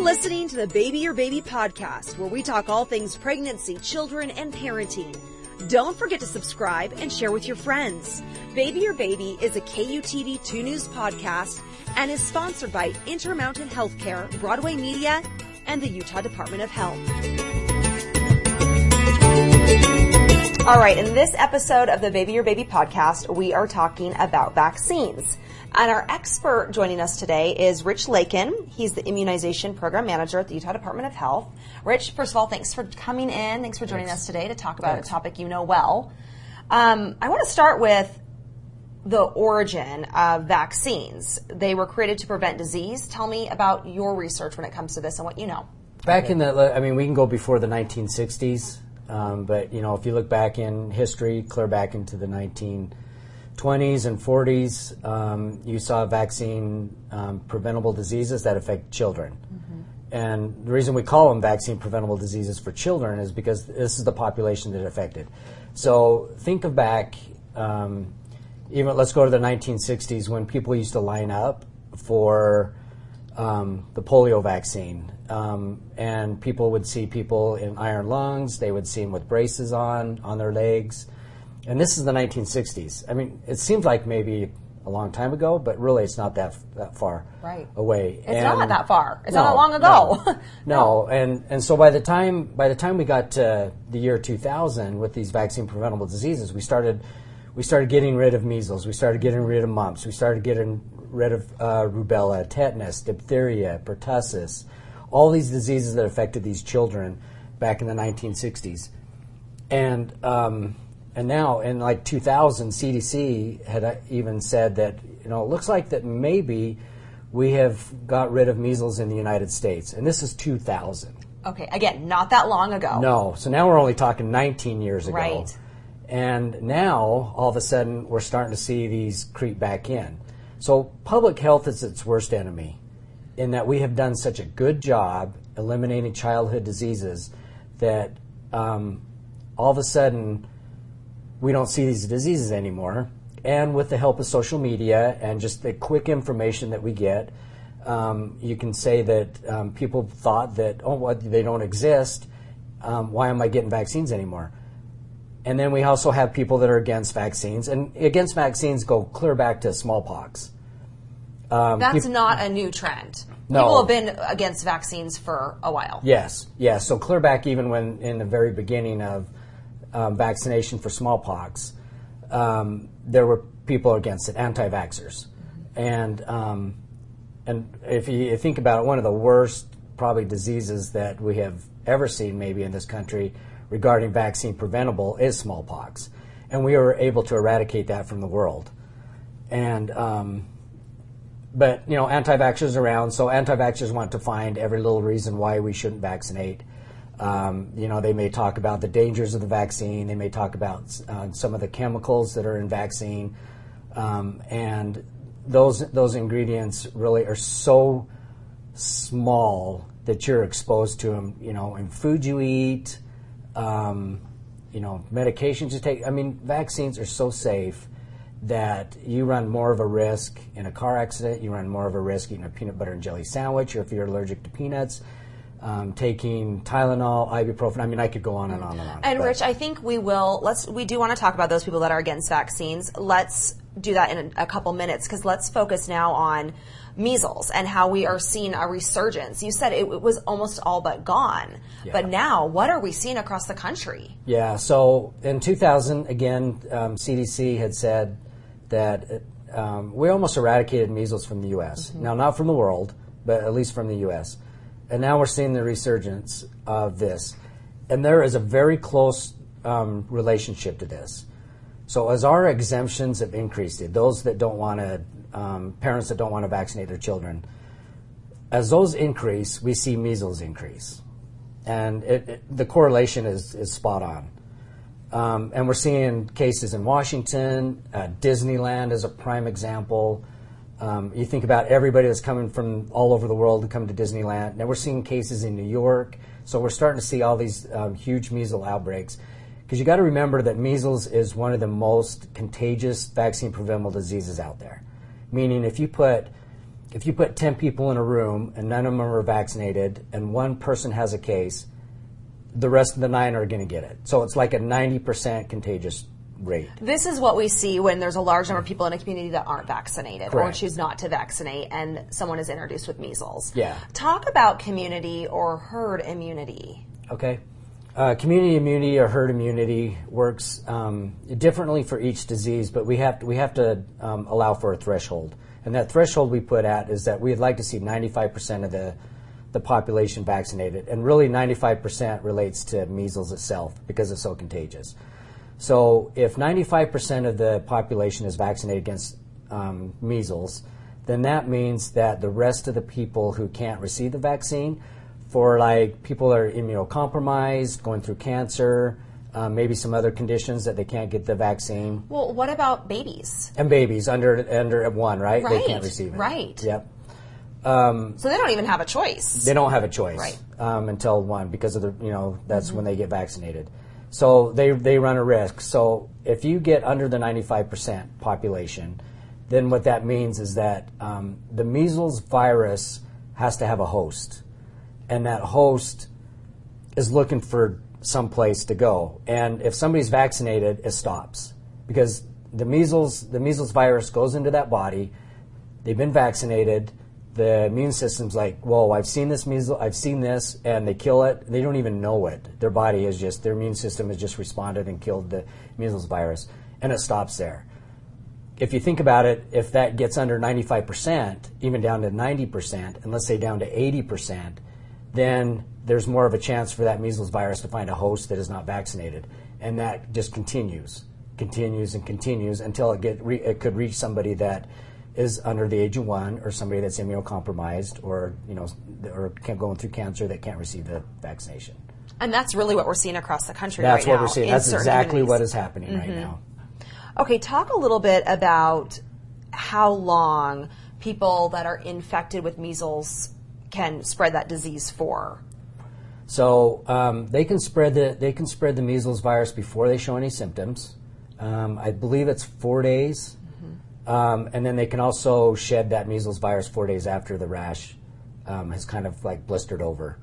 listening to the Baby Your Baby podcast, where we talk all things pregnancy, children, and parenting. Don't forget to subscribe and share with your friends. Baby Your Baby is a KUTV 2 News podcast and is sponsored by Intermountain Healthcare, Broadway Media, and the Utah Department of Health. All right, in this episode of the Baby Your Baby podcast, we are talking about vaccines. And our expert joining us today is Rich Lakin. He's the Immunization Program Manager at the Utah Department of Health. Rich, first of all, thanks for coming in. Thanks for joining us today to talk about a topic you know well. I want to start with the origin of vaccines. They were created to prevent disease. Tell me about your research when it comes to this and what you know. Back in we can go before the 1960s, but, if you look back in history, clear back into the 1920s and 40s, you saw vaccine preventable diseases that affect children. Mm-hmm. And the reason we call them vaccine preventable diseases for children is because this is the population that affected. So think of back, let's go to the 1960s when people used to line up for the polio vaccine. And people would see people in iron lungs, they would see them with braces on their legs. And this is the 1960s. I mean, it seems like maybe a long time ago, but really it's not that far away. It's not that far. It's not that long ago. No. And so by the time we got to the year 2000 with these vaccine preventable diseases, we started getting rid of measles. We started getting rid of mumps. We started getting rid of rubella, tetanus, diphtheria, pertussis, all these diseases that affected these children back in the 1960s. And now in 2000, CDC had even said that, it looks like that maybe we have got rid of measles in the United States. And this is 2000. Okay, again, not that long ago. No, so now we're only talking 19 years ago. Right. And now, all of a sudden, we're starting to see these creep back in. So public health is its worst enemy in that we have done such a good job eliminating childhood diseases that all of a sudden we don't see these diseases anymore. And with the help of social media and just the quick information that we get, you can say that people thought that, they don't exist. Why am I getting vaccines anymore? And then we also have people that are against vaccines. And against vaccines go clear back to smallpox. That's not a new trend. No. People have been against vaccines for a while. Yes. So clear back even when in the very beginning of vaccination for smallpox, there were people against it, anti-vaxxers. And if you think about it, one of the worst probably diseases that we have ever seen maybe in this country regarding vaccine preventable is smallpox. And we were able to eradicate that from the world. And but anti-vaxxers around, so anti-vaxxers want to find every little reason why we shouldn't vaccinate. They may talk about the dangers of the vaccine. They may talk about some of the chemicals that are in vaccine, and those ingredients really are so small that you're exposed to them. In food you eat, medications you take. I mean, vaccines are so safe that you run more of a risk in a car accident. You run more of a risk eating a peanut butter and jelly sandwich, or if you're allergic to peanuts. Taking Tylenol, ibuprofen. I mean, I could go on and on and on. And Rich, I think we do want to talk about those people that are against vaccines. Let's do that in a couple minutes, because let's focus now on measles and how we are seeing a resurgence. You said it was almost all but gone. Yeah. But now, what are we seeing across the country? Yeah, so in 2000, again, CDC had said that we almost eradicated measles from the U.S. Mm-hmm. Now, not from the world, but at least from the U.S., and now we're seeing the resurgence of this. And there is a very close relationship to this. So as our exemptions have increased, those that don't want to, parents that don't want to vaccinate their children, as those increase, we see measles increase. And the correlation is spot on. And we're seeing cases in Washington. Disneyland is a prime example. You think about everybody that's coming from all over the world to come to Disneyland. Now we're seeing cases in New York. So we're starting to see all these huge measles outbreaks. Because you got to remember that measles is one of the most contagious vaccine preventable diseases out there. Meaning if you put if you put 10 people in a room and none of them are vaccinated and one person has a case, the rest of the 9 are going to get it. So it's like a 90% contagious rate. This is what we see when there's a large number of people in a community that aren't vaccinated Correct. or choose not to vaccinate and someone is introduced with measles. Yeah. Talk about community or herd immunity. Okay. Community immunity or herd immunity works differently for each disease, but we have to allow for a threshold. And that threshold we put at is that we'd like to see 95% of the population vaccinated. And really 95% relates to measles itself because it's so contagious. So if 95% of the population is vaccinated against measles, then that means that the rest of the people who can't receive the vaccine, for like people that are immunocompromised, going through cancer, maybe some other conditions that they can't get the vaccine. Well, what about babies? And babies under 1, right? Right. They can't receive it. Right. Yep. So they don't even have a choice. They don't have a choice Right. Until 1 because of that's when they get vaccinated. So they run a risk. So if you get under the 95% population, then what that means is that the measles virus has to have a host. And that host is looking for some place to go. And if somebody's vaccinated, it stops. Because the measles virus goes into that body, they've been vaccinated, the immune system's like, whoa, I've seen this measles, I've seen this, and they kill it. They don't even know it. Their immune system has just responded and killed the measles virus. And it stops there. If you think about it, if that gets under 95%, even down to 90%, and let's say down to 80%, then there's more of a chance for that measles virus to find a host that is not vaccinated. And that just continues until it could reach somebody that is under the age of 1 or somebody that's immunocompromised or going through cancer that can't receive the vaccination. And that's really what we're seeing across the country That's right now. what we're seeing. That's exactly what is happening right now. Okay, talk a little bit about how long people that are infected with measles can spread that disease for. So they can spread the measles virus before they show any symptoms. I believe it's 4 days, and then they can also shed that measles virus 4 days after the rash has kind of like blistered over.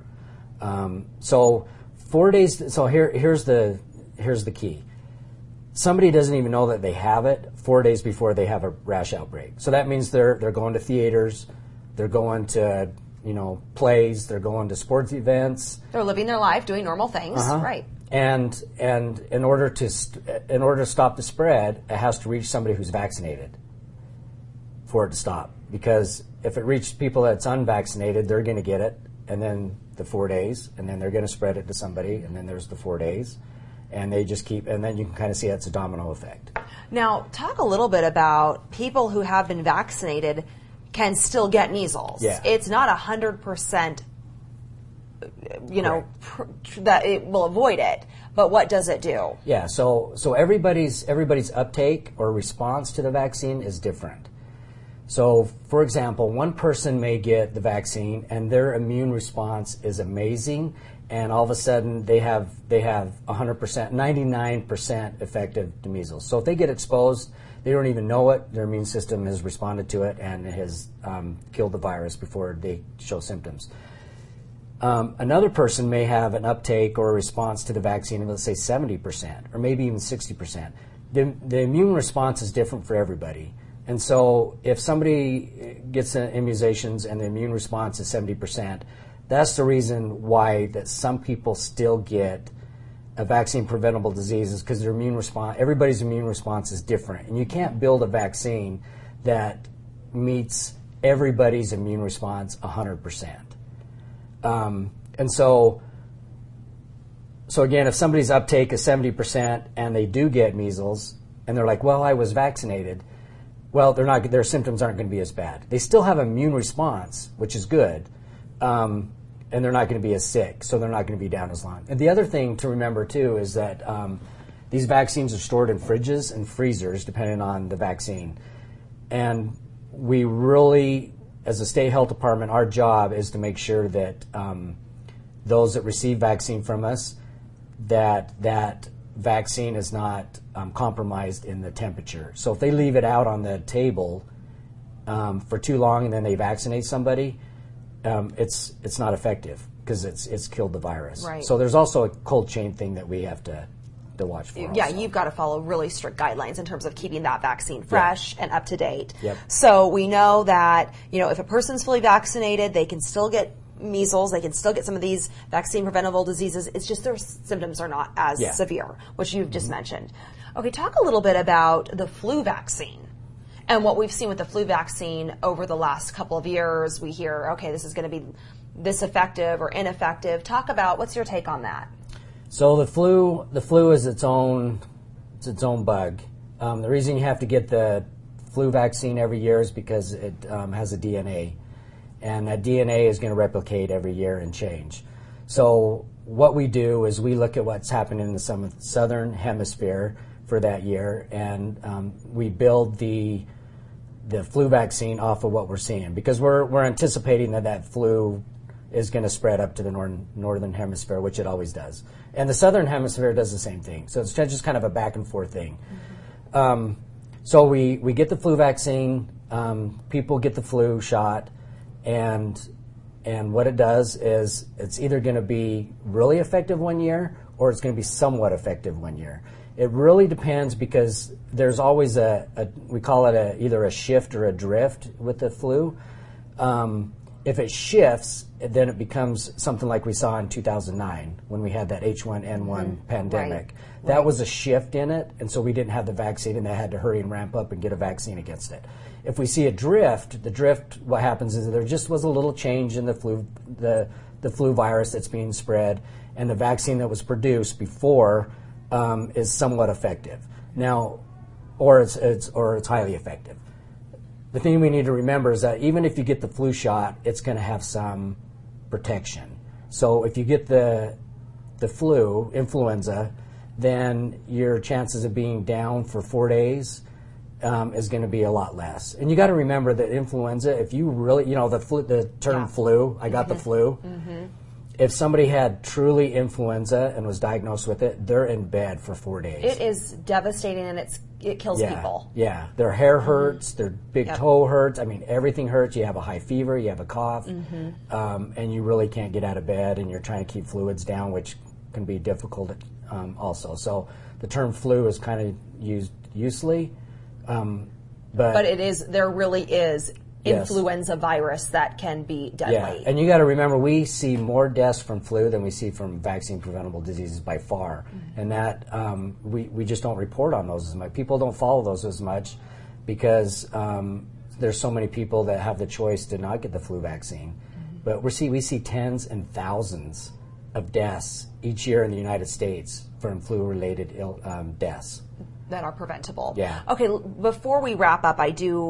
So 4 days. So here's the key. Somebody doesn't even know that they have it 4 days before they have a rash outbreak. So that means they're going to theaters, they're going to plays, they're going to sports events. They're living their life, doing normal things, right? And in order to stop the spread, it has to reach somebody who's vaccinated for it to stop. Because if it reaches people that's unvaccinated, they're going to get it, and then the 4 days, and then they're going to spread it to somebody, and then there's the 4 days. And they just keep, and then you can kind of see it's a domino effect. Now, talk a little bit about people who have been vaccinated can still get measles. Yeah. It's not 100%, that it will avoid it. But what does it do? Yeah. So everybody's uptake or response to the vaccine is different. So, for example, one person may get the vaccine and their immune response is amazing, and all of a sudden they have 100%, 99% effective to measles. So if they get exposed, they don't even know it. Their immune system has responded to it and has killed the virus before they show symptoms. Another person may have an uptake or a response to the vaccine of, let's say, 70% or maybe even 60%. The immune response is different for everybody. And so if somebody gets immunizations and the immune response is 70%, that's the reason why that some people still get a vaccine-preventable disease is because their immune response, everybody's immune response is different. And you can't build a vaccine that meets everybody's immune response 100%. And so again, if somebody's uptake is 70% and they do get measles and they're like, well, I was vaccinated, well, their symptoms aren't going to be as bad. They still have immune response, which is good, and they're not going to be as sick, so they're not going to be down as long. And the other thing to remember, too, is that these vaccines are stored in fridges and freezers, depending on the vaccine. And we really, as a state health department, our job is to make sure that those that receive vaccine from us, that vaccine is not compromised in the temperature. So if they leave it out on the table for too long and then they vaccinate somebody, it's not effective because it's killed the virus. Right. So there's also a cold chain thing that we have to watch for. Yeah, also. you've got to follow really strict guidelines in terms of keeping that vaccine fresh and up to date. Yep. So we know that, if a person's fully vaccinated, they can still get measles, they can still get some of these vaccine preventable diseases. It's just their symptoms are not as severe, which you've just mentioned. Okay, talk a little bit about the flu vaccine and what we've seen with the flu vaccine over the last couple of years. We hear, okay, this is going to be this effective or ineffective. Talk about, what's your take on that? So the flu is its own bug. The reason you have to get the flu vaccine every year is because it has a DNA, and that DNA is going to replicate every year and change. So what we do is we look at what's happened in the southern hemisphere for that year, and we build the flu vaccine off of what we're seeing, because we're anticipating that flu is going to spread up to the northern hemisphere, which it always does. And the southern hemisphere does the same thing. So it's just kind of a back and forth thing. Mm-hmm. So we get the flu vaccine, people get the flu shot, and what it does is it's either going to be really effective one year or it's going to be somewhat effective one year. It really depends, because there's always we call it either a shift or a drift with the flu. If it shifts, then it becomes something like we saw in 2009 when we had that H1N1 pandemic. Right. That was a shift in it, and so we didn't have the vaccine, and they had to hurry and ramp up and get a vaccine against it. If we see a drift, what happens is there just was a little change in the flu virus that's being spread, and the vaccine that was produced before is somewhat effective now, or it's highly effective. The thing we need to remember is that even if you get the flu shot, it's going to have some protection. So if you get the influenza, then your chances of being down for 4 days is going to be a lot less. And you got to remember that influenza, if you really, the term flu, I got the flu. Mm-hmm. If somebody had truly influenza and was diagnosed with it, they're in bed for 4 days. It is devastating, and it kills people. Yeah, their hair hurts, their big toe hurts. I mean, everything hurts. You have a high fever, you have a cough, and you really can't get out of bed, and you're trying to keep fluids down, which can be difficult also. So the term flu is kind of used loosely, but there really is influenza virus that can be deadly. Yeah, and you got to remember, we see more deaths from flu than we see from vaccine-preventable diseases by far, and that we just don't report on those as much. People don't follow those as much because there's so many people that have the choice to not get the flu vaccine. But we see tens and thousands of deaths each year in the United States from flu-related deaths that are preventable. Yeah. Okay, before we wrap up,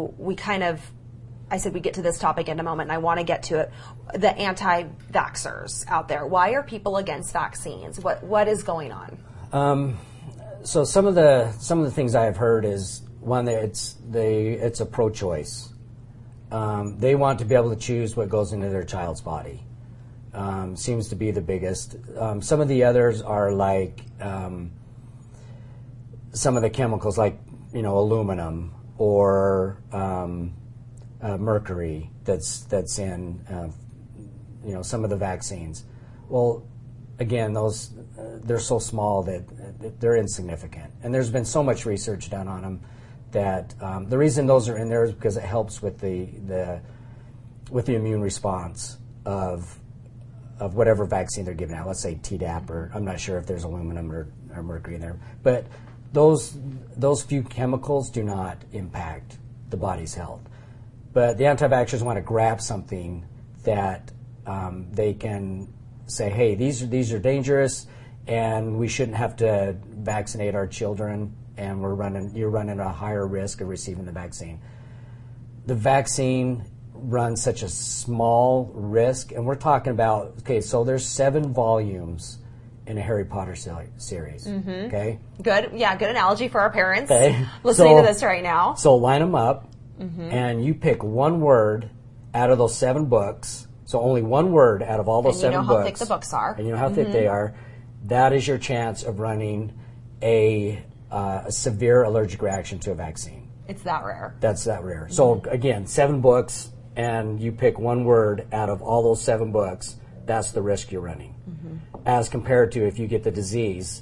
I said we get to this topic in a moment, and I want to get to it. The anti-vaxxers out there. Why are people against vaccines? What is going on? So some of the things I have heard is, one, it's a pro-choice. They want to be able to choose what goes into their child's body. Seems to be the biggest. Some of the others are like some of the chemicals, like aluminum or mercury that's in some of the vaccines. Well, again, those they're so small that they're insignificant, and there's been so much research done on them that the reason those are in there is because it helps with the immune response of whatever vaccine they're giving out. Let's say Tdap, or I'm not sure if there's aluminum or mercury in there, but those few chemicals do not impact the body's health. But the anti-vaxxers want to grab something that they can say, hey, these are dangerous, and we shouldn't have to vaccinate our children, and you're running a higher risk of receiving the vaccine. The vaccine runs such a small risk, and we're talking about, so there's 7 volumes in a Harry Potter series. Mm-hmm. Okay. Good. Yeah. Good analogy for our parents listening to this right now. So line them up. Mm-hmm. And you pick one word out of those 7 books, so only one word out of all those 7 books. And you know how thick the books are. And you know how thick they are. That is your chance of running a severe allergic reaction to a vaccine. It's that rare. That's that rare. So again, 7 books, and you pick one word out of all those 7 books, that's the risk you're running. As compared to if you get the disease,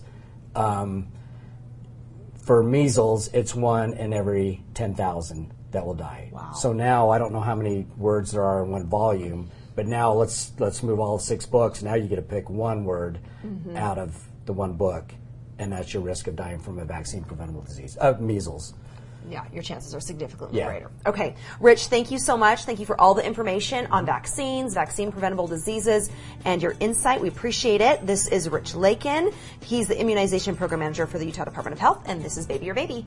for measles, it's 1 in every 10,000 that will die. Wow. So now I don't know how many words there are in one volume, but now let's move all 6 books. Now you get to pick one word out of the one book, and that's your risk of dying from a vaccine-preventable disease, measles. Yeah, your chances are significantly greater. Okay, Rich, thank you so much. Thank you for all the information on vaccines, vaccine-preventable diseases, and your insight. We appreciate it. This is Rich Lakin. He's the Immunization Program Manager for the Utah Department of Health, and this is Baby Your Baby.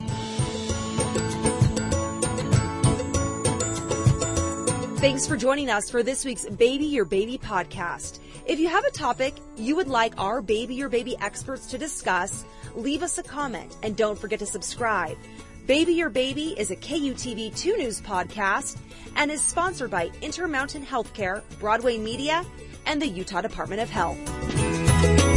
Thanks for joining us for this week's Baby Your Baby podcast. If you have a topic you would like our Baby Your Baby experts to discuss, leave us a comment and don't forget to subscribe. Baby Your Baby is a KUTV 2 News podcast and is sponsored by Intermountain Healthcare, Broadway Media, and the Utah Department of Health.